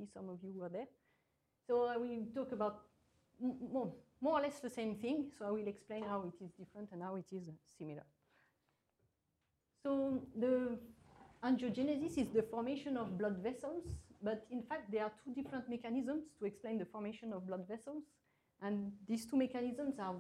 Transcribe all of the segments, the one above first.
see some of you were there. So I will talk about more or less the same thing. So I will explain how it is different and how it is similar. So the angiogenesis is the formation of blood vessels, but in fact there are two different mechanisms to explain the formation of blood vessels. And these two mechanisms are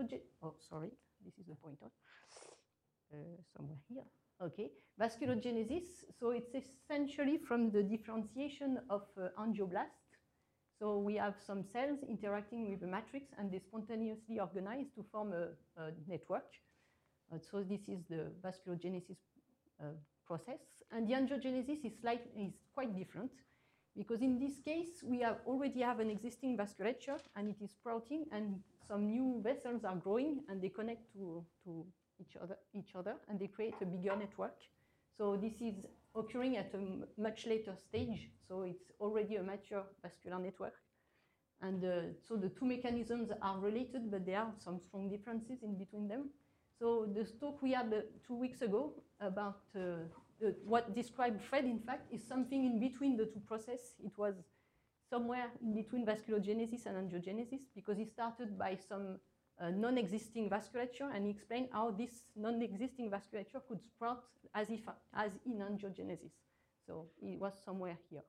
this is the pointer. Somewhere here. Okay, vasculogenesis. So it's essentially from the differentiation of angioblasts. So we have some cells interacting with the matrix, and they spontaneously organize to form a network. So this is the vasculogenesis process. And the angiogenesis is quite different, because in this case, we already have an existing vasculature, and it is sprouting, and some new vessels are growing, and they connect to each other, and they create a bigger network. So this is occurring at a much later stage. So it's already a mature vascular network. And so the two mechanisms are related, but there are some strong differences in between them. So the talk we had 2 weeks ago about what described Fred, in fact, is something in between the two processes. It was somewhere in between vasculogenesis and angiogenesis, because he started by some non-existing vasculature, and he explained how this non-existing vasculature could sprout as in angiogenesis. So it was somewhere here.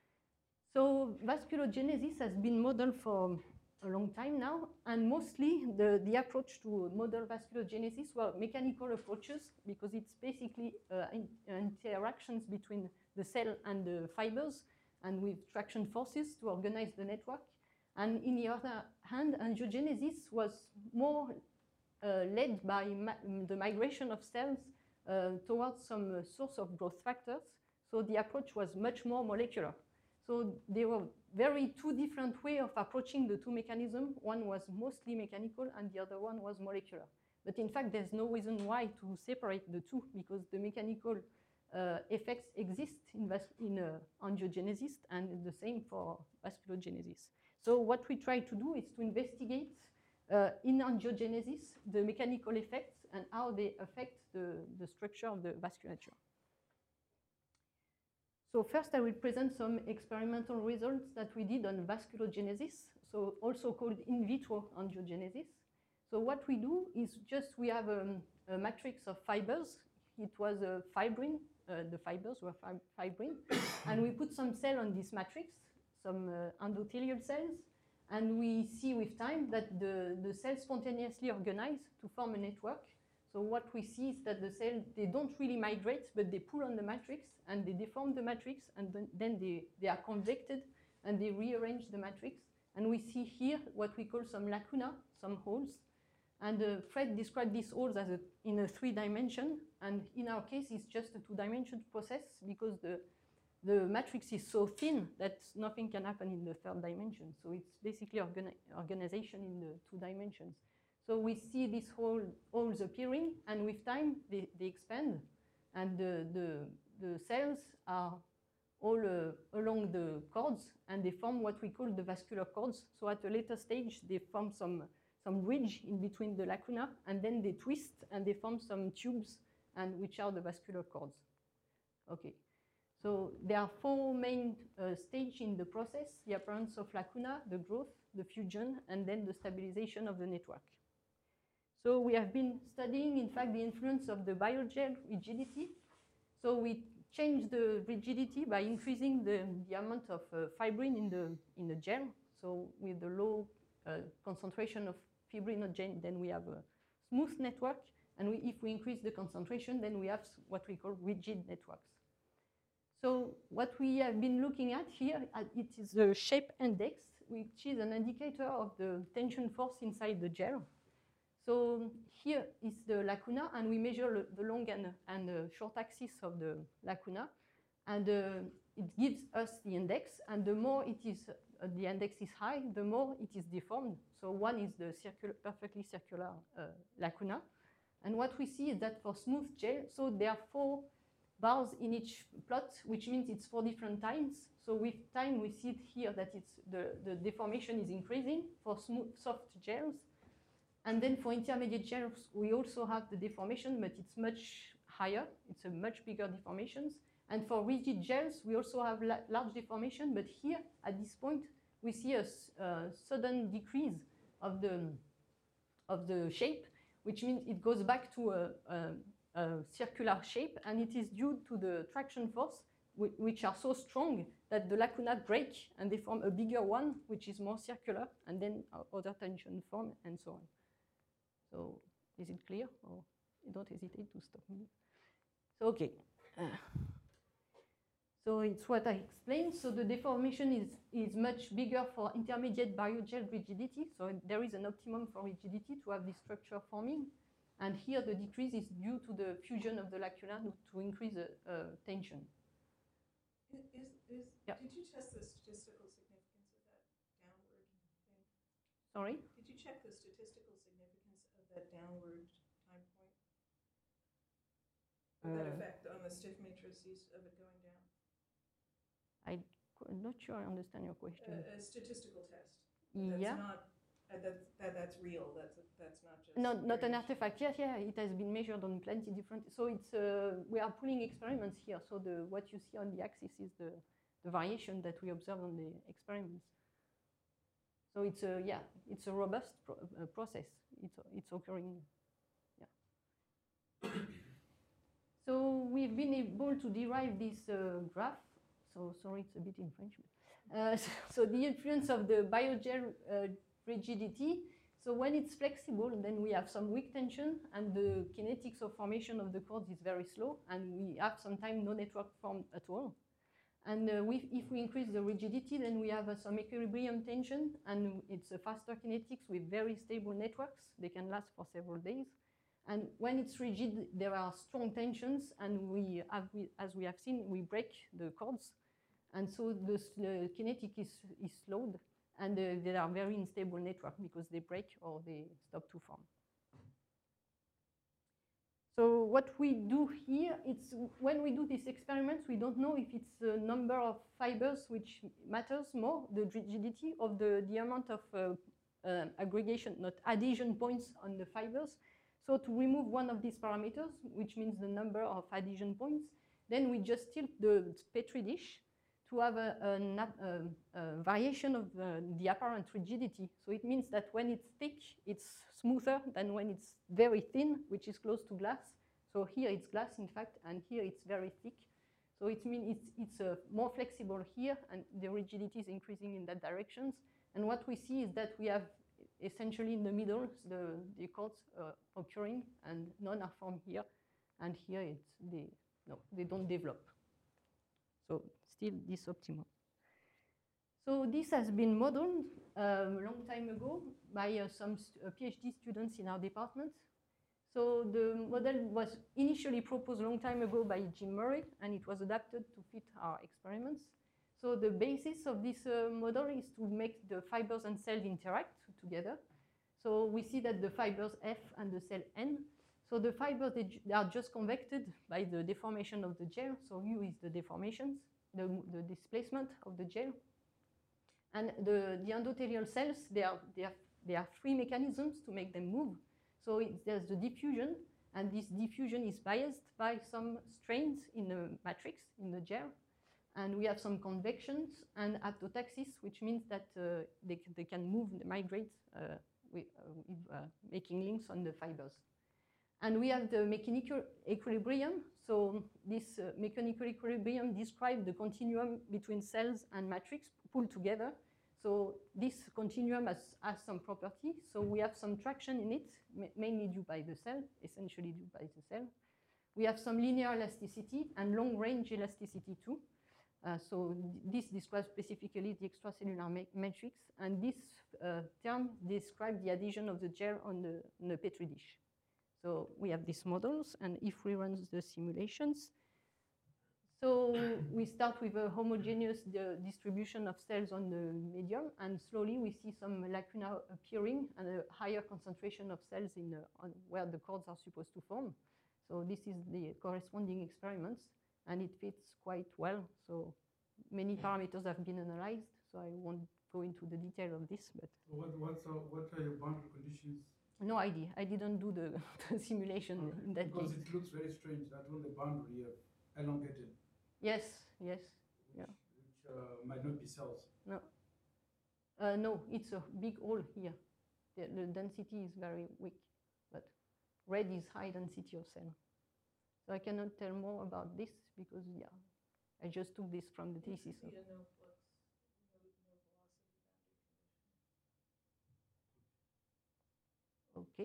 So vasculogenesis has been modeled for a long time now, and mostly the approach to model vasculogenesis were mechanical approaches, because it's basically interactions between the cell and the fibers, and with traction forces to organize the network. And in the other hand, angiogenesis was more led by the migration of cells towards some source of growth factors. So the approach was much more molecular. So there were two different ways of approaching the two mechanisms. One was mostly mechanical, and the other one was molecular. But in fact, there's no reason why to separate the two, because the mechanical effects exist in angiogenesis, and the same for vasculogenesis. So what we try to do is to investigate in angiogenesis the mechanical effects and how they affect the structure of the vasculature. So first I will present some experimental results that we did on vasculogenesis, so also called in vitro angiogenesis. So what we do is we have a matrix of fibers. It was a fibrin, the fibers were fibrin, and we put some cell on this matrix, some endothelial cells, and we see with time that the cells spontaneously organize to form a network. So what we see is that the cells, they don't really migrate, but they pull on the matrix, and they deform the matrix, and then they are convected, and they rearrange the matrix. And we see here what we call some lacuna, some holes. And Fred described these holes as in a 3-dimension, and in our case, it's just a 2-dimension process, because the matrix is so thin that nothing can happen in the 3rd dimension. So it's basically organization in the 2 dimensions. So we see these holes appearing, and with time, they expand, and the cells are all along the cords, and they form what we call the vascular cords. So at a later stage, they form some ridge in between the lacuna, and then they twist, and they form some tubes, and which are the vascular cords. Okay. So there are 4 main stages in the process: the appearance of lacuna, the growth, the fusion, and then the stabilization of the network. So we have been studying, in fact, the influence of the biogel rigidity. So we changed the rigidity by increasing the amount of fibrin in the gel. So with the low concentration of fibrinogen, then we have a smooth network. And if we increase the concentration, then we have what we call rigid networks. So what we have been looking at here, it is the shape index, which is an indicator of the tension force inside the gel. So here is the lacuna, and we measure the long and the short axis of the lacuna, and it gives us the index. And the more it is, the index is high, the more it is deformed. So 1 is the perfectly circular lacuna. And what we see is that for smooth gel, so there are 4 bars in each plot, which means it's 4 different times. So with time, we see it here that it's the deformation is increasing for soft gels. And then for intermediate gels, we also have the deformation, but it's much higher. It's a much bigger deformations. And for rigid gels, we also have large deformation, but here, at this point, we see a sudden decrease of the shape, which means it goes back to a circular shape, and it is due to the traction force, which are so strong that the lacuna break and they form a bigger one, which is more circular, and then other tension form, and so on. So is it clear? Or don't hesitate to stop me. So, okay. So it's what I explained. So the deformation is much bigger for intermediate biogel rigidity. So there is an optimum for rigidity to have this structure forming. And here the decrease is due to the fusion of the lacuna to increase the tension. Yeah. Did you test the statistical significance of that downward thing? Sorry? Did you check the statistical significance of that downward time point? That effect on the stiff matrices of it going down? I'm not sure I understand your question. A statistical test. Yeah. That's real. That's not just. Not an artifact. Yes, yeah, it has been measured on plenty different. So it's we are pulling experiments here. So what you see on the axis is the variation that we observe on the experiments. So it's it's a robust process. It's occurring. Yeah. So we've been able to derive this graph. So sorry, it's a bit in French. So the influence of the biogel rigidity. So when it's flexible, then we have some weak tension, and the kinetics of formation of the cords is very slow, and we have sometimes no network formed at all. And if we increase the rigidity, then we have some equilibrium tension, and it's a faster kinetics with very stable networks. They can last for several days. And when it's rigid, there are strong tensions, and as we have seen, we break the cords. And so the kinetic is slowed, and they are very unstable network because they break or they stop to form. So what we do here, it's when we do these experiments, we don't know if it's the number of fibers which matters more, the rigidity of the amount of aggregation, not adhesion points on the fibers. So to remove one of these parameters, which means the number of adhesion points, then we just tilt the Petri dish to have a variation of the apparent rigidity. So it means that when it's thick, it's smoother than when it's very thin, which is close to glass. So here it's glass, in fact, and here it's very thick. So it means it's more flexible here, and the rigidity is increasing in that direction. And what we see is that we have essentially in the middle the cords occurring, and none are formed here, and here they don't develop. So still this optimum. So this has been modeled a long time ago by some PhD students in our department. So the model was initially proposed a long time ago by Jim Murray, and it was adapted to fit our experiments. So the basis of this model is to make the fibers and cells interact together. So we see that the fibers F and the cell N. So the fibers, they are just convected by the deformation of the gel. So U is the deformations, the displacement of the gel. And the endothelial cells, there are three mechanisms to make them move. So there's the diffusion, and this diffusion is biased by some strains in the matrix, in the gel. And we have some convections and aptotaxis, which means that they can move, migrate with making links on the fibers. And we have the mechanical equilibrium. So this mechanical equilibrium describes the continuum between cells and matrix pulled together. So this continuum has some property. So we have some traction in it, mainly due by the cell, essentially due by the cell. We have some linear elasticity and long-range elasticity too. So this describes specifically the extracellular matrix, and this term describes the adhesion of the gel on the Petri dish. So we have these models, and if we run the simulations, so we start with a homogeneous distribution of cells on the medium, and slowly we see some lacuna appearing and a higher concentration of cells on where the cords are supposed to form. So this is the corresponding experiments, and it fits quite well. So many parameters have been analyzed, so I won't go into the detail of this. But what are your boundary conditions? No idea. I didn't do the simulation in that case. Because it looks very strange that on the boundary you have elongated. Yes, yes. Yeah. which might not be cells. No, it's a big hole here. The density is very weak, but red is high density of cell. So I cannot tell more about this because, yeah, I just took this from the It thesis. should be a no flux, no velocity boundary condition. Okay.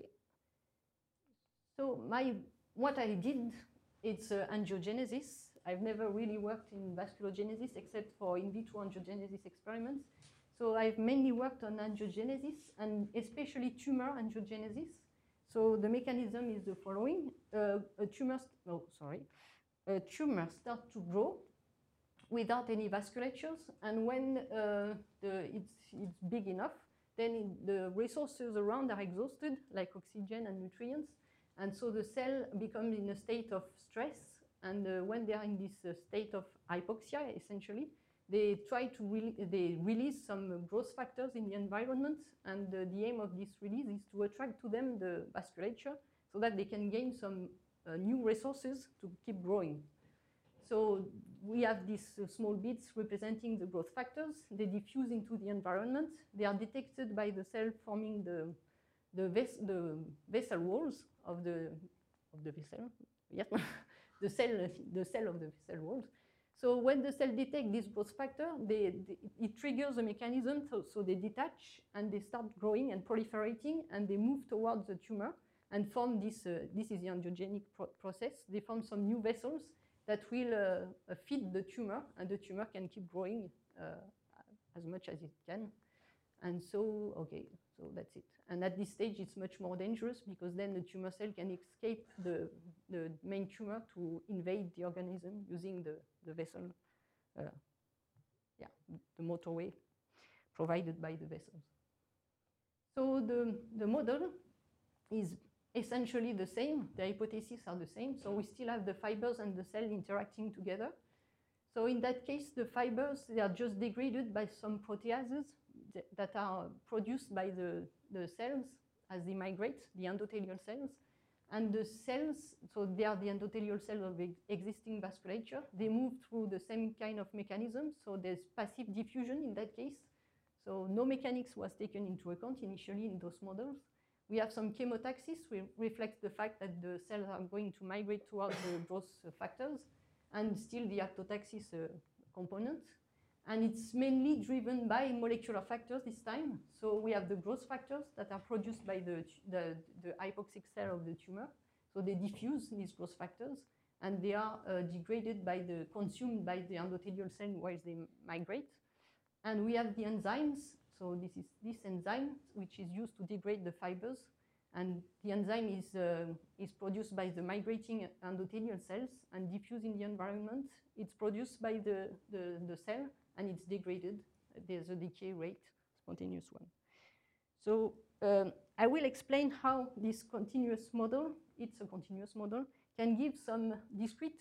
So what I did, it's angiogenesis. I've never really worked in vasculogenesis except for in vitro angiogenesis experiments. So I've mainly worked on angiogenesis and especially tumor angiogenesis. So the mechanism is the following: a tumor starts to grow without any vasculatures, and when it's big enough, then the resources around are exhausted, like oxygen and nutrients, and so the cell becomes in a state of stress, and when they are in this state of hypoxia, essentially, they release some growth factors in the environment, and the aim of this release is to attract to them the vasculature so that they can gain some new resources to keep growing. So we have these small bits representing the growth factors. They diffuse into the environment. They are detected by the cell forming the vessel walls of the vessel. Yes, the cell of the vessel walls. So when the cell detects this growth factor, it triggers a mechanism, so they detach and they start growing and proliferating, and they move towards the tumor and form this. This is the angiogenic process. They form some new vessels that will feed the tumor, and the tumor can keep growing as much as it can. And so, okay, so that's it. And at this stage, it's much more dangerous because then the tumor cell can escape the main tumor to invade the organism using the vessel, the motorway provided by the vessels. So the model is essentially the same. The hypotheses are the same. So we still have the fibers and the cell interacting together. So in that case, the fibers, they are just degraded by some proteases that are produced by the cells as they migrate, the endothelial cells. And the cells, so they are the endothelial cells of existing vasculature. They move through the same kind of mechanism. So there's passive diffusion in that case. So no mechanics was taken into account initially in those models. We have some chemotaxis, which reflects the fact that the cells are going to migrate towards the growth factors, and still the apoptosis component. And it's mainly driven by molecular factors this time. So we have the growth factors that are produced by the hypoxic cell of the tumor. So they diffuse these growth factors, and they are consumed by the endothelial cell while they migrate. And we have the enzymes. So this is this enzyme, which is used to degrade the fibers. And the enzyme is produced by the migrating endothelial cells and diffused in the environment. It's produced by the cell, and it's degraded. There's a decay rate, spontaneous one. So I will explain how this continuous model, it's a continuous model, can give some discrete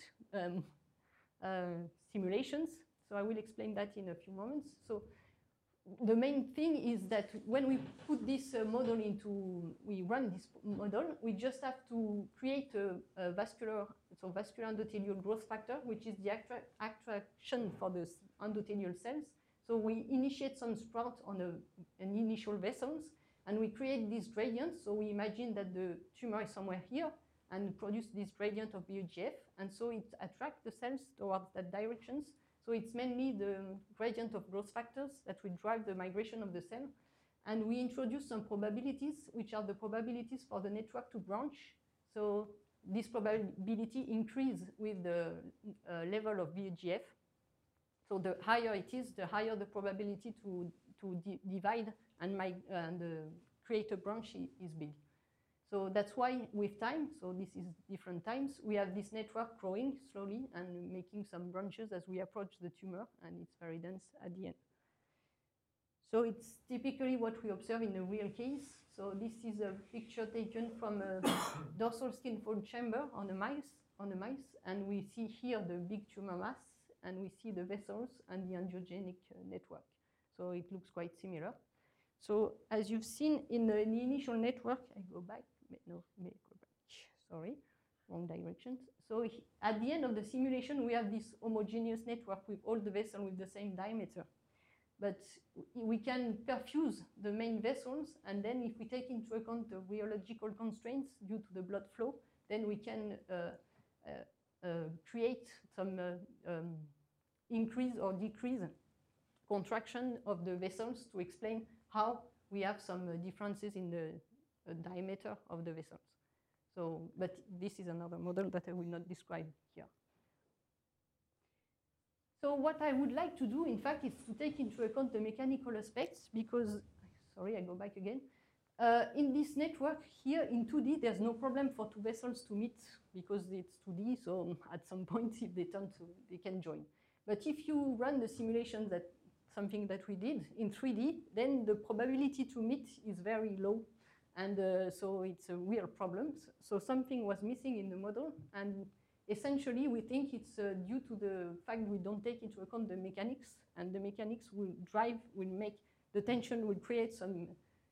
simulations. So I will explain that in a few moments. So the main thing is that when we put this model we run this model, we just have to create a vascular endothelial growth factor, which is the attraction for the endothelial cells. So we initiate some sprout on an initial vessels, and we create this gradient. So we imagine that the tumor is somewhere here and produce this gradient of VEGF, and so it attracts the cells towards that directions. So it's mainly the gradient of growth factors that will drive the migration of the cell. And we introduce some probabilities, which are the probabilities for the network to branch. So this probability increases with the level of VEGF. So the higher it is, the higher the probability to divide and create a branch is big. So that's why with time, so this is different times, we have this network growing slowly and making some branches as we approach the tumor, and it's very dense at the end. So it's typically what we observe in a real case. So this is a picture taken from a dorsal skin fold chamber on a mice, and we see here the big tumor mass, and we see the vessels and the angiogenic network. So it looks quite similar. So as you've seen in the initial network, I go back. No, go back. Sorry. wrong directions. So at the end of the simulation, we have this homogeneous network with all the vessels with the same diameter. But we can perfuse the main vessels, and then if we take into account the rheological constraints due to the blood flow, then we can create some increase or decrease contraction of the vessels to explain how we have some differences in the diameter of the vessels. So, but this is another model that I will not describe here. So what I would like to do, in fact, is to take into account the mechanical aspects because, sorry, I go back again. In this network here in 2D, there's no problem for two vessels to meet because it's 2D, so at some point, if they turn to, they can join. But if you run the simulation, that something that we did in 3D, then the probability to meet is very low. And so it's a real problem. So something was missing in the model. And essentially, we think it's due to the fact we don't take into account the mechanics. And the mechanics will make the tension will create some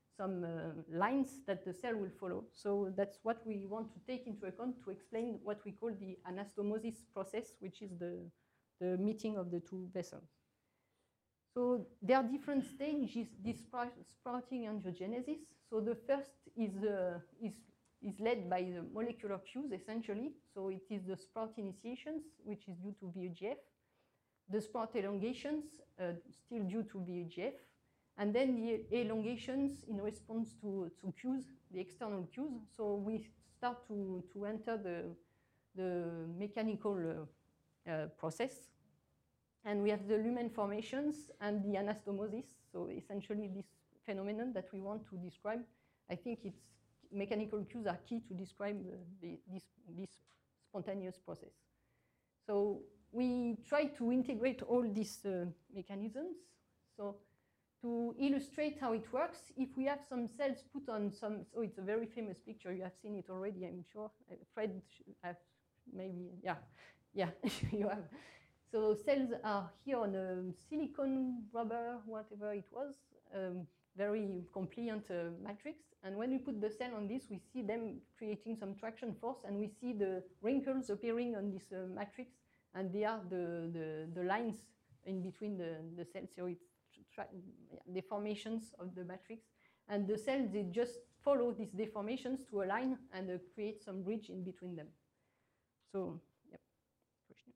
lines that the cell will follow. So that's what we want to take into account to explain what we call the anastomosis process, which is the meeting of the two vessels. So there are different stages, this sprouting angiogenesis. So the first is led by the molecular cues, essentially. So it is the sprout initiations, which is due to VEGF. The sprout elongations, still due to VEGF. And then the elongations in response to cues, the external cues. So we start to enter the mechanical process. And we have the lumen formations and the anastomosis. So essentially this phenomenon that we want to describe, I think it's mechanical cues are key to describe this spontaneous process. So we try to integrate all these mechanisms. So to illustrate how it works, if we have some cells put on some, so it's a very famous picture, you have seen it already, I'm sure. Fred, maybe, yeah, you have. So cells are here on a silicon, rubber, whatever it was, very compliant matrix. And when we put the cell on this, we see them creating some traction force, and we see the wrinkles appearing on this matrix, and they are the lines in between the cells. So it's deformations of the matrix. And the cells, they just follow these deformations to align and create some bridge in between them. So, yep, questions.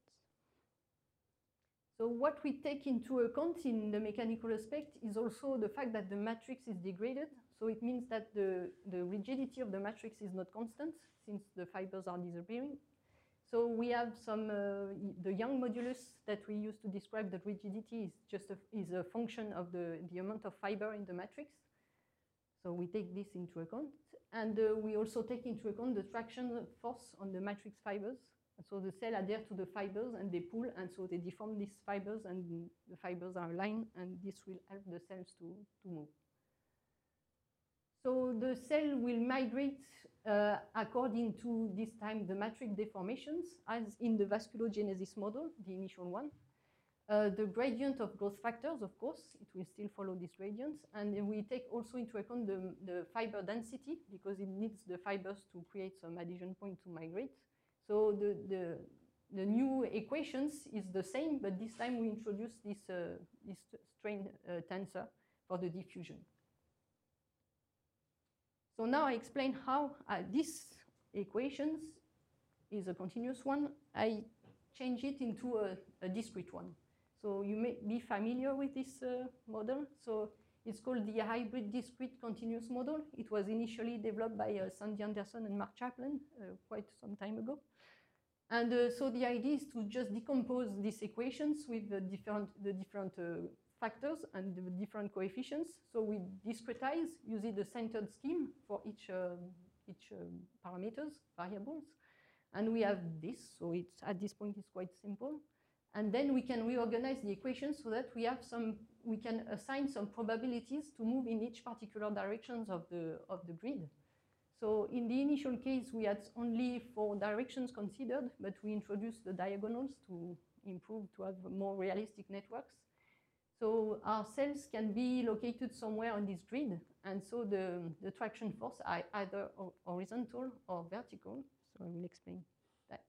So what we take into account in the mechanical aspect is also the fact that the matrix is degraded. So it means that the rigidity of the matrix is not constant since the fibers are disappearing. So we have some, the Young modulus that we use to describe the rigidity is just a function of the amount of fiber in the matrix. So we take this into account. And we also take into account the traction force on the matrix fibers. So the cell adhere to the fibers and they pull, and so they deform these fibers, and the fibers are aligned, and this will help the cells to move. So the cell will migrate according to this time the matrix deformations, as in the vasculogenesis model, the initial one. The gradient of growth factors, of course, it will still follow these gradients. And we take also into account the fiber density, because it needs the fibers to create some adhesion point to migrate. So the new equations is the same, but this time we introduce this strain tensor for the diffusion. So now I explain how this equations is a continuous one. I change it into a discrete one. So you may be familiar with this model. So it's called the hybrid discrete continuous model. It was initially developed by Sandy Anderson and Mark Chaplin quite some time ago. And so the idea is to just decompose these equations with the different factors and the different coefficients. So we discretize using the centered scheme for each parameters, variables. And we have this, so it's at this point it's quite simple. And then we can reorganize the equations so that we have we can assign some probabilities to move in each particular directions of the grid. So in the initial case, we had only 4 directions considered, but we introduced the diagonals to improve, to have more realistic networks. So our cells can be located somewhere on this grid, and so the traction force are either horizontal or vertical. So So I will explain that.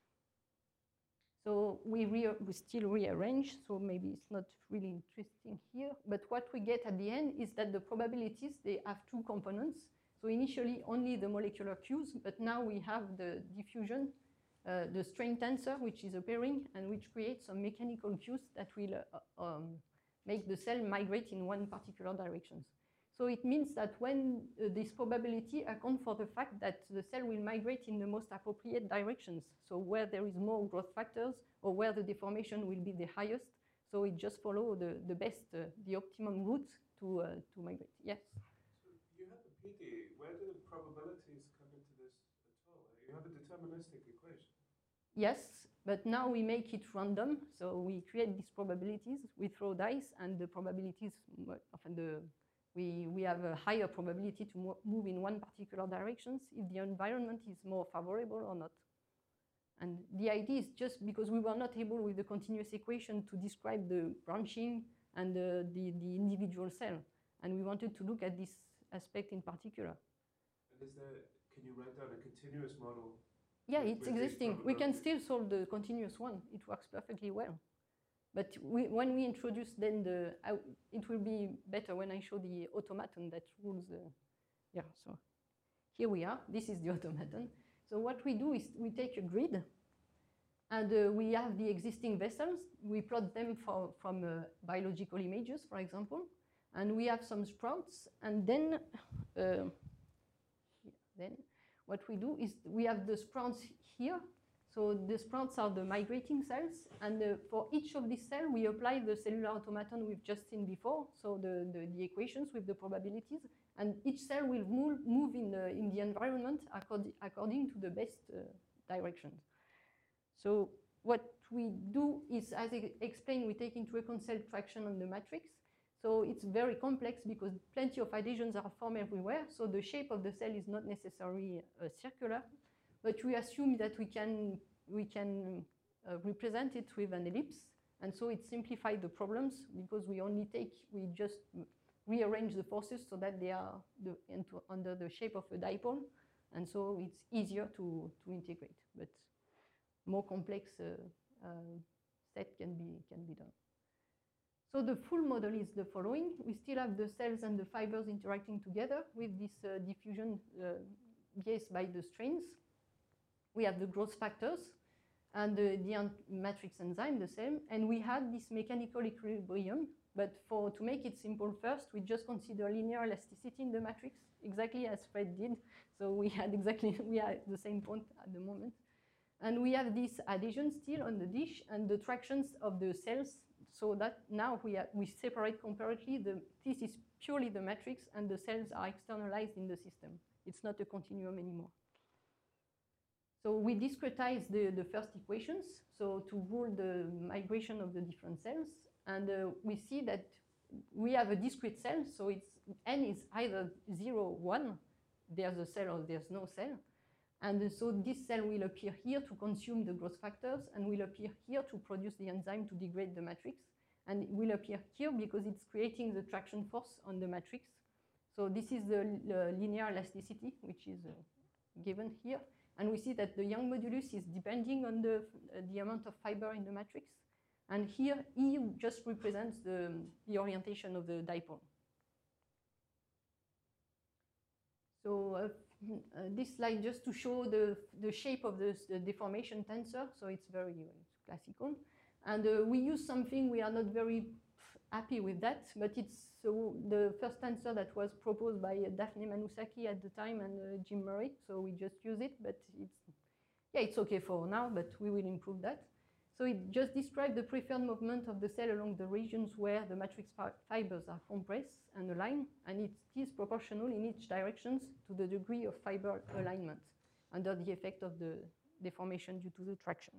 So we still rearrange, so maybe it's not really interesting here, but what we get at the end is that the probabilities, they have two components. So initially only the molecular cues, but now we have the diffusion, the strain tensor, which is appearing and which creates some mechanical cues that will make the cell migrate in one particular direction. So it means that when this probability accounts for the fact that the cell will migrate in the most appropriate directions, so where there is more growth factors or where the deformation will be the highest, so it just follows the best, the optimum route to migrate. Yes? So you have the PD, where do the probabilities come into this at all? You have a deterministic equation. Yes, but now we make it random, so we create these probabilities, we throw dice, and the probabilities, often we have a higher probability to move in one particular direction if the environment is more favorable or not. And the idea is just because we were not able with the continuous equation to describe the branching and the individual cell. And we wanted to look at this aspect in particular. And can you write down a continuous model? Yeah, it's existing. We can still solve the continuous one. It works perfectly well. But when we introduce then it will be better when I show the automaton that rules the, yeah, so here we are, this is the automaton. So what we do is we take a grid and we have the existing vessels, we plot them from biological images, for example, and we have some sprouts, and then what we do is we have the sprouts here. So the sprouts are the migrating cells, and for each of these cells, we apply the cellular automaton we've just seen before, so the equations with the probabilities, and each cell will move in the environment according to the best directions. So what we do is, as I explained, we take into account cell traction on the matrix. So it's very complex because plenty of adhesions are formed everywhere, so the shape of the cell is not necessarily circular. But we assume that we can represent it with an ellipse, and so it simplifies the problems because we just rearrange the forces so that they are under the shape of a dipole, and so it's easier to integrate. But more complex set can be done. So the full model is the following: we still have the cells and the fibers interacting together with this diffusion biased by the strains. We have the growth factors and the matrix enzyme, the same. And we had this mechanical equilibrium. But to make it simple first, we just consider linear elasticity in the matrix, exactly as Fred did. So we had the same point at the moment. And we have this adhesion still on the dish and the tractions of the cells, so that now we separate comparatively. This is purely the matrix, and the cells are externalized in the system. It's not a continuum anymore. So we discretize the first equations, so to rule the migration of the different cells. And we see that we have a discrete cell, so n is either 0, 1, there's a cell or there's no cell. And so this cell will appear here to consume the growth factors and will appear here to produce the enzyme to degrade the matrix. And it will appear here because it's creating the traction force on the matrix. So this is the linear elasticity, which is given here. And we see that the Young modulus is depending on the amount of fiber in the matrix. And here, E just represents the orientation of the dipole. So this slide just to show the shape of the deformation tensor. So it's very classical. And we use something, we are not very happy with that, but it's the first tensor that was proposed by Daphne Manusaki at the time and Jim Murray. So we just use it, but it's okay for now, but we will improve that. So it just describes the preferred movement of the cell along the regions where the matrix fibers are compressed and aligned, and it is proportional in each direction to the degree of fiber alignment under the effect of the deformation due to the traction.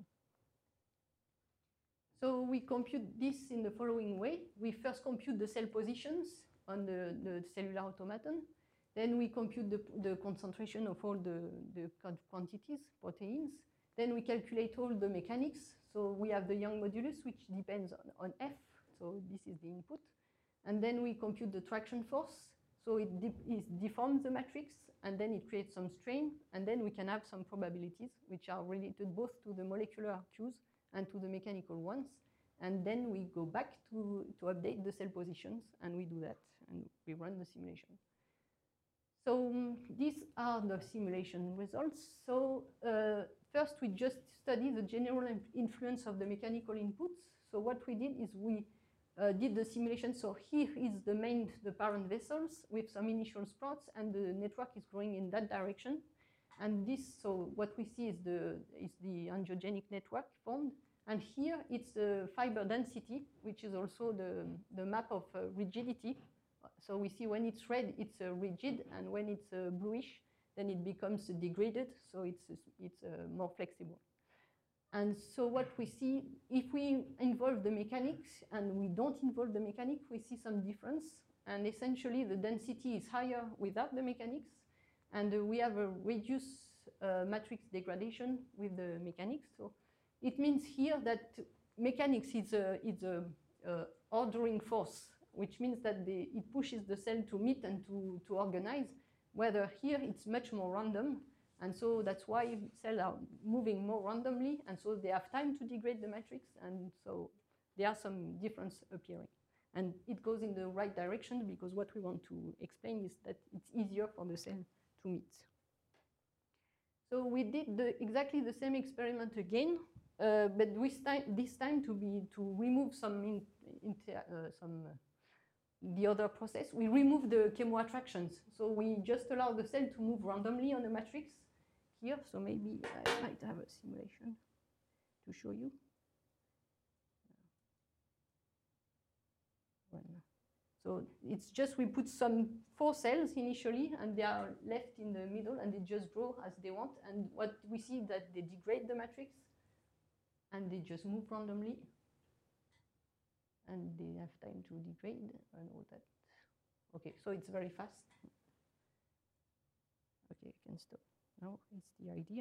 So we compute this in the following way. We first compute the cell positions on the cellular automaton. Then we compute the concentration of all the quantities, proteins. Then we calculate all the mechanics. So we have the Young modulus, which depends on F. So this is the input. And then we compute the traction force. So it deforms the matrix, and then it creates some strain, and then we can have some probabilities, which are related both to the molecular cues and to the mechanical ones. And then we go back to update the cell positions, and we do that, and we run the simulation. So these are the simulation results. So first, we just study the general influence of the mechanical inputs. So what we did is we did the simulation. So here is the parent vessels with some initial sprouts, and the network is growing in that direction. And this, so what we see is the angiogenic network formed. And here it's the fiber density, which is also the map of rigidity. So we see when it's red, it's rigid, and when it's bluish, then it becomes degraded. So it's more flexible. And so what we see, if we involve the mechanics and we don't involve the mechanics, we see some difference. And essentially, the density is higher without the mechanics. And we have a reduced matrix degradation with the mechanics. So it means here that mechanics is a ordering force, which means that it pushes the cell to meet and to organize, whether here it's much more random. And so that's why cells are moving more randomly, and so they have time to degrade the matrix, and so there are some differences appearing. And it goes in the right direction, because what we want to explain is that it's easier for the cell to meet. So we did exactly the same experiment again, but this time to remove the other process. We remove the chemoattractions. So we just allow the cell to move randomly on the matrix here. So maybe I might have a simulation to show you. So it's just we put some 4 cells initially, and they are left in the middle, and they just grow as they want. And what we see is that they degrade the matrix, and they just move randomly, and they have time to degrade and all that. Okay, so it's very fast. Okay, I can stop. Now it's the idea.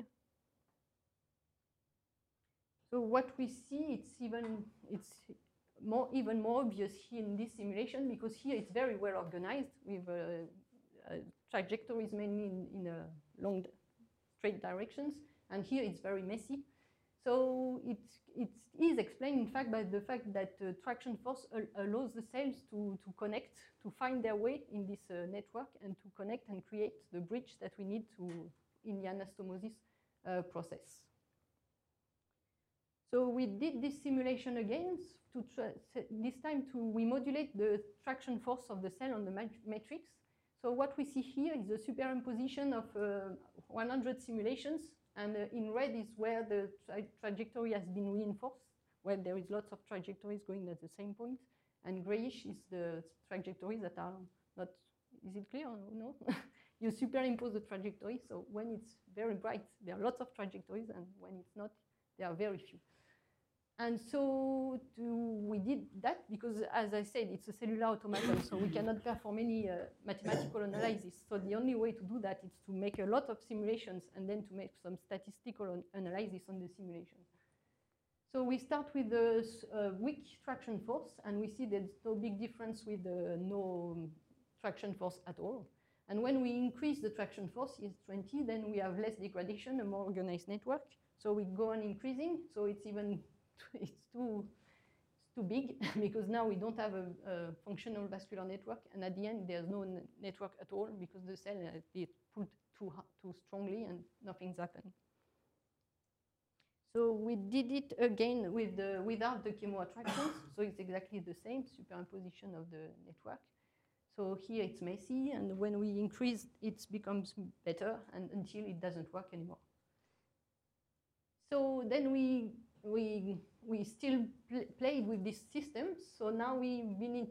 So what we see, it's even more obvious here in this simulation, because here it's very well organized with trajectories mainly in long straight directions, and here it's very messy. So it is explained, in fact, by the fact that traction force allows the cells to connect, to find their way in this network, and to connect and create the bridge that we need in the anastomosis process. So we did this simulation again, this time we modulate the traction force of the cell on the matrix. So what we see here is a superimposition of 100 simulations. And in red is where the trajectory has been reinforced, where there is lots of trajectories going at the same point. And grayish is the trajectories that are not, is it clear or no? You superimpose the trajectory, so when it's very bright, there are lots of trajectories, and when it's not, there are very few. And so we did that because, as I said, it's a cellular automaton, so we cannot perform any mathematical analysis. So the only way to do that is to make a lot of simulations and then to make some statistical analysis on the simulations. So we start with the weak traction force, and we see there's no big difference with no traction force at all. And when we increase the traction force, is 20, then we have less degradation, a more organized network. So we go on increasing, so it's too big because now we don't have a functional vascular network, and at the end there's no network at all because the cell is pulled too strongly and nothing's happened. So we did it again without the chemoattractions, so it's exactly the same superimposition of the network. So here it's messy, and when we increase, it becomes better, and until it doesn't work anymore. So then we still played with this system. So now we've been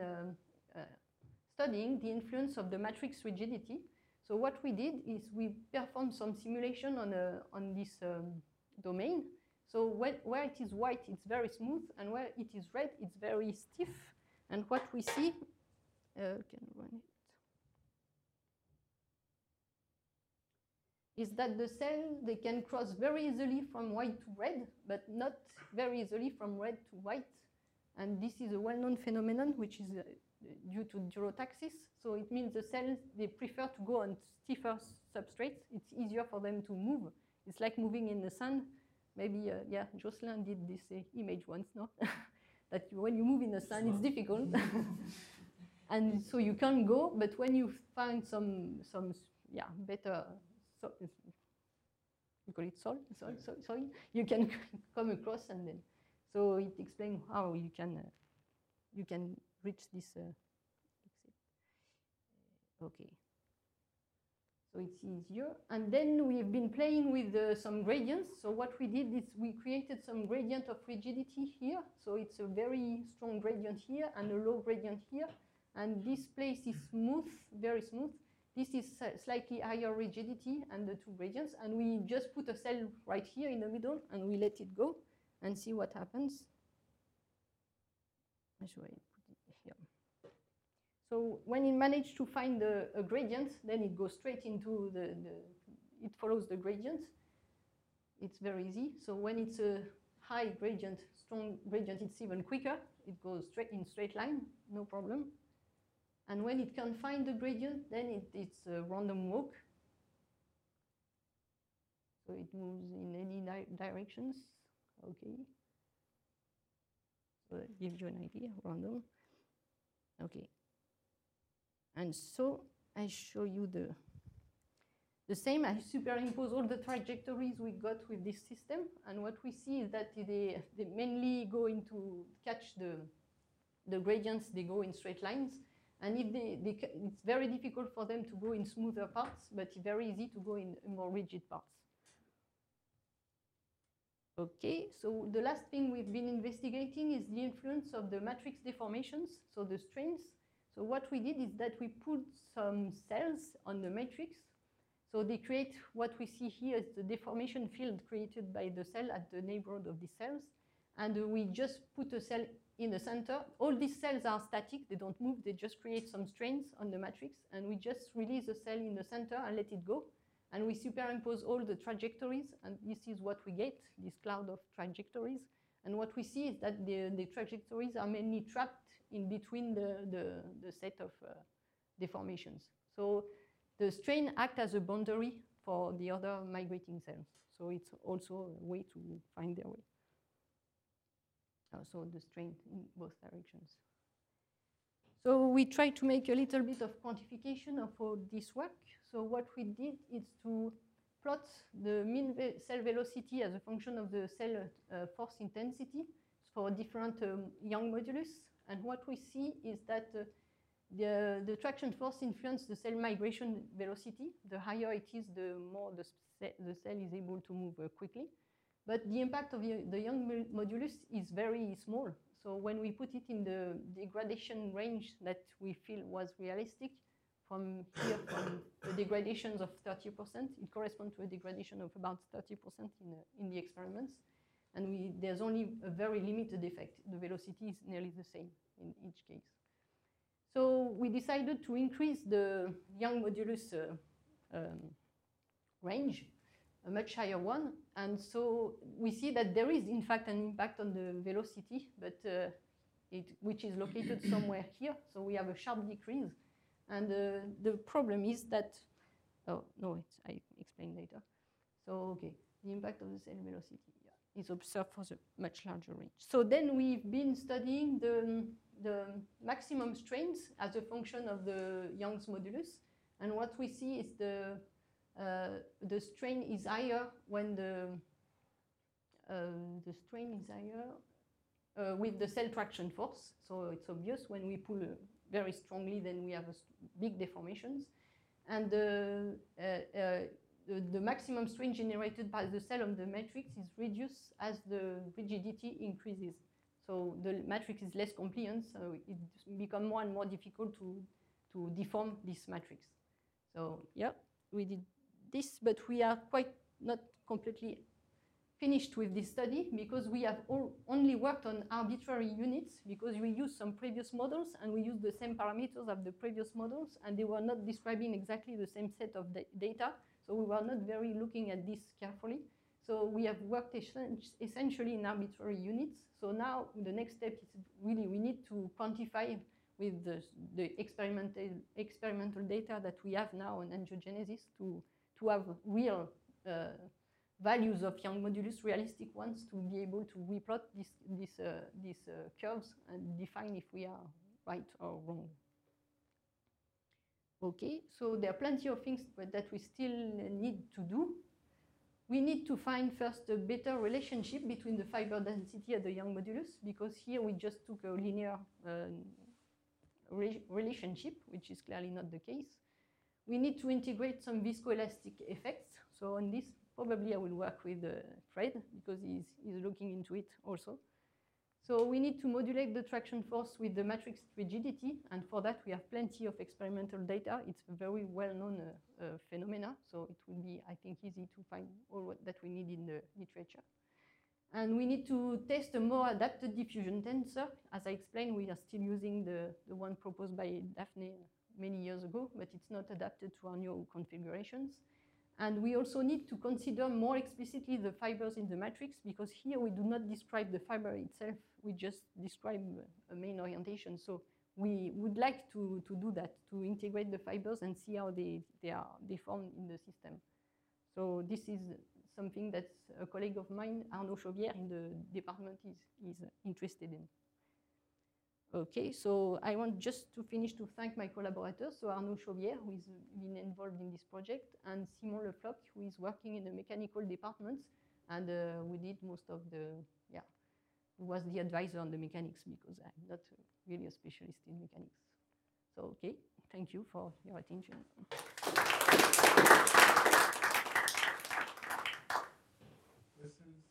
studying the influence of the matrix rigidity. So what we did is we performed some simulation on this domain. So where it is white, it's very smooth, and where it is red, it's very stiff. And what we see, can run it. Is that the cell, they can cross very easily from white to red, but not very easily from red to white. And this is a well-known phenomenon, which is due to durotaxis. So it means the cells, they prefer to go on stiffer substrates. It's easier for them to move. It's like moving in the sand. Maybe, yeah, Jocelyn did this image once, no? That when you move in the sand, it's difficult. And so you can't go, but when you find some yeah, better, so, you call it soil, you can come across, and then, so it explains how you can reach this. Okay. So it's easier. And then we've been playing with some gradients. So what we did is we created some gradient of rigidity here. So it's a very strong gradient here and a low gradient here. And this place is smooth, very smooth. This is slightly higher rigidity and the two gradients. And we just put a cell right here in the middle and we let it go and see what happens. Should I put it here? So when it managed to find a gradient, then it goes straight into it follows the gradient. It's very easy. So when it's a high gradient, strong gradient, it's even quicker. It goes straight in straight line, no problem. And when it can find the gradient, then it's a random walk. So it moves in any directions. Okay. So that gives you an idea, random. Okay. And so I show you the same. I superimpose all the trajectories we got with this system. And what we see is that they mainly go into catch the gradients, they go in straight lines. And if it's very difficult for them to go in smoother parts, but very easy to go in more rigid parts. Okay, so the last thing we've been investigating is the influence of the matrix deformations, so the strains. So what we did is that we put some cells on the matrix. So they create what we see here is the deformation field created by the cell at the neighborhood of the cells. And we just put a cell in the center. All these cells are static, they don't move, they just create some strains on the matrix. And we just release a cell in the center and let it go. And we superimpose all the trajectories, and this is what we get, this cloud of trajectories. And what we see is that the trajectories are mainly trapped in between the set of deformations. So the strain acts as a boundary for the other migrating cells. So it's also a way to find their way. So the strain in both directions. So we tried to make a little bit of quantification of all this work. So what we did is to plot the mean cell velocity as a function of the cell force intensity for different Young modulus. And what we see is that the traction force influences the cell migration velocity. The higher it is, the more the cell is able to move quickly. But the impact of the Young modulus is very small. So when we put it in the degradation range that we feel was realistic, from here, from the degradations of 30%, it corresponds to a degradation of about 30% in the experiments. And there's only a very limited effect. The velocity is nearly the same in each case. So we decided to increase the Young modulus range, a much higher one. And so we see that there is, in fact, an impact on the velocity, but which is located somewhere here. So we have a sharp decrease. And the problem is that, oh, no, I explain later. So, okay, the impact of the cell velocity is observed for the much larger range. So then we've been studying the maximum strains as a function of the Young's modulus. And what we see is the strain is higher when the strain is higher with the cell traction force. So it's obvious when we pull very strongly, then we have big deformations. And the maximum strain generated by the cell on the matrix is reduced as the rigidity increases. So the matrix is less compliant, so it becomes more and more difficult to deform this matrix. So yeah, we did this, but we are quite not completely finished with this study because we have only worked on arbitrary units because we used some previous models and we used the same parameters of the previous models and they were not describing exactly the same set of data. So we were not very looking at this carefully. So we have worked essentially in arbitrary units. So now the next step is really we need to quantify with the experimental data that we have now on angiogenesis to have real values of Young modulus, realistic ones, to be able to replot these curves and define if we are right or wrong. Okay, so there are plenty of things that we still need to do. We need to find first a better relationship between the fiber density and the Young modulus, because here we just took a linear relationship, which is clearly not the case. We need to integrate some viscoelastic effects. So on this, probably I will work with Fred, because he's looking into it also. So we need to modulate the traction force with the matrix rigidity, and for that we have plenty of experimental data. It's a very well-known phenomena, so it will be, I think, easy to find all that we need in the literature. And we need to test a more adapted diffusion tensor. As I explained, we are still using the one proposed by Daphne many years ago, but it's not adapted to our new configurations. And we also need to consider more explicitly the fibers in the matrix, because here we do not describe the fiber itself, we just describe a main orientation. So we would like to do that, to integrate the fibers and see how they form in the system. So this is something that a colleague of mine, Arnaud Chaubière, in the department is interested in. Okay, so I want just to finish to thank my collaborators. So Arnaud Chaubière, who has been involved in this project, and Simon Lefloc, who is working in the mechanical departments. And we did most of the, who was the advisor on the mechanics, because I'm not really a specialist in mechanics. So, okay, thank you for your attention. Questions?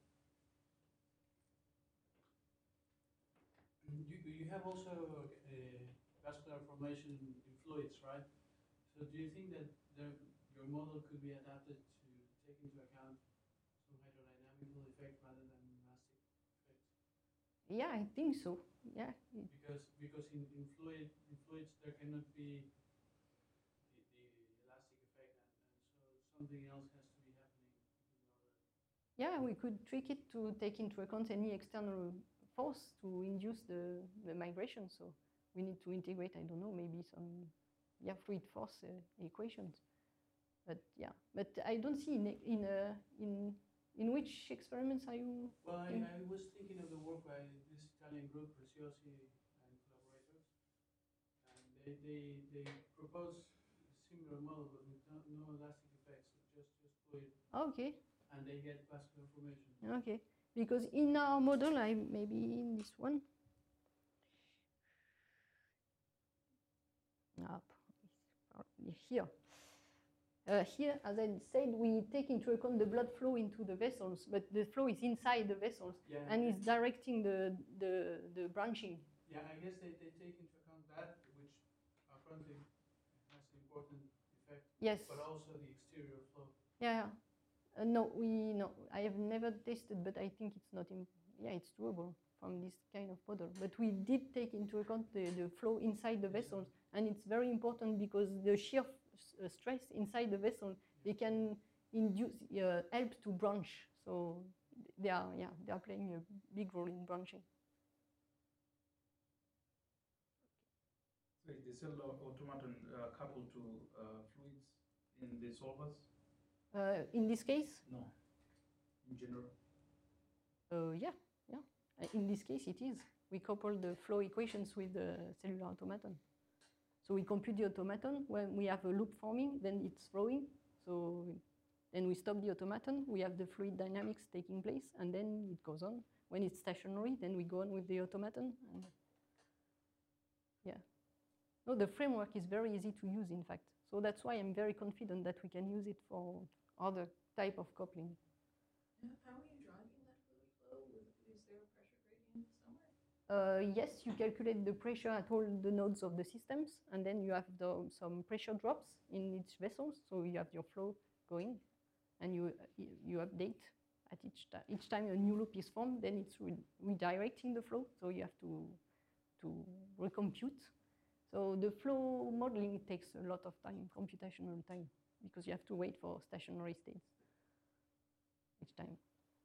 You have also vascular formation in fluids, right? So do you think that your model could be adapted to take into account some hydrodynamical effect rather than elastic effects? Yeah, I think so. Yeah. Because in fluids there cannot be the elastic effect, and so something else has to be happening in order. Yeah, we could trick it to take into account any external force to induce the migration. So we need to integrate, I don't know, maybe some fluid force equations. But yeah, but I don't see in which experiments are you? Well, I was thinking of the work by this Italian group, Preziosi and collaborators, and they propose a similar model, but with no elastic effects, so just fluid. Okay. And they get vascular formation. Okay, because in our model, maybe in this one. Here. Here, as I said, we take into account the blood flow into the vessels, but the flow is inside the vessels, and is directing the branching. Yeah, I guess they take into account that, which apparently has an important effect. Yes. But also the exterior flow. Yeah. No, I have never tested, but I think it's not. It's doable from this kind of model. But we did take into account the flow inside the vessels, and it's very important because the shear stress inside the vessel, they can induce help to branch. So they are playing a big role in branching. So is the cell automaton coupled to fluids in the solvers? In this case? No. In general? Yeah. In this case, it is. We couple the flow equations with the cellular automaton. So we compute the automaton. When we have a loop forming, then it's flowing. So then we stop the automaton. We have the fluid dynamics taking place, and then it goes on. When it's stationary, then we go on with the automaton. And no, the framework is very easy to use, in fact. So that's why I'm very confident that we can use it for other type of coupling. How are you driving that fluid flow? Is there a pressure gradient somewhere? Yes, you calculate the pressure at all the nodes of the systems, and then you have some pressure drops in each vessel. So you have your flow going, and you update at each time a new loop is formed. Then it's redirecting the flow, so you have to recompute. So the flow modeling takes a lot of time, computational time, because you have to wait for stationary states. each time.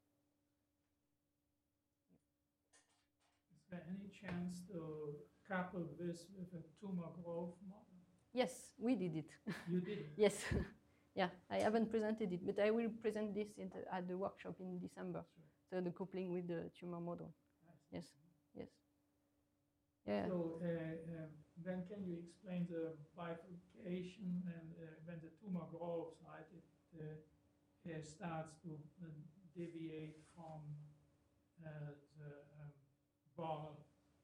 Is there any chance to couple this with a tumor growth model? Yes, we did it. You did. Yes. Yeah, I haven't presented it, but I will present this at the workshop in December. So the coupling with the tumor model. Yes, yes. Yeah. So then can you explain the bifurcation and when the tumor grows, right, it starts to deviate from the ball.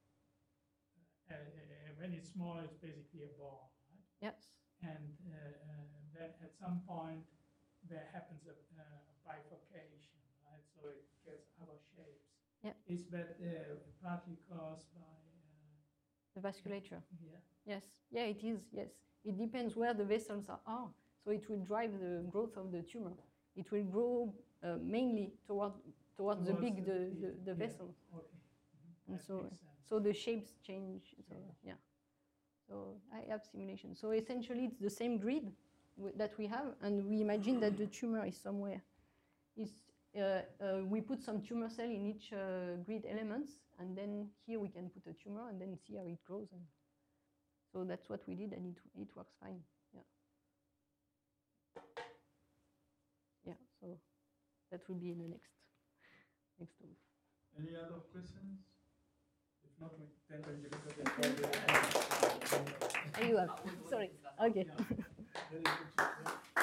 When it's small, it's basically a ball, right? Yes. And then at some point there happens a bifurcation, right? So it gets other shapes. Yeah. Is that partly caused by The vasculature. yeah? Yes. Yeah, it is. Yes. It depends where the vessels are. So it will drive the growth of the tumor. It will grow mainly towards the big the vessel. Okay. And That so makes sense. so the shapes change. So yeah. So I have simulation. So essentially, it's the same grid that we have, and we imagine that the tumor is somewhere. We put some tumor cell in each grid elements, and then here we can put a tumor and then see how it grows. And so that's what we did, and it works fine. Yeah. Yeah. So that will be in the next talk. Any other questions? If not, we then can give it a You have. Sorry. Okay. Very good.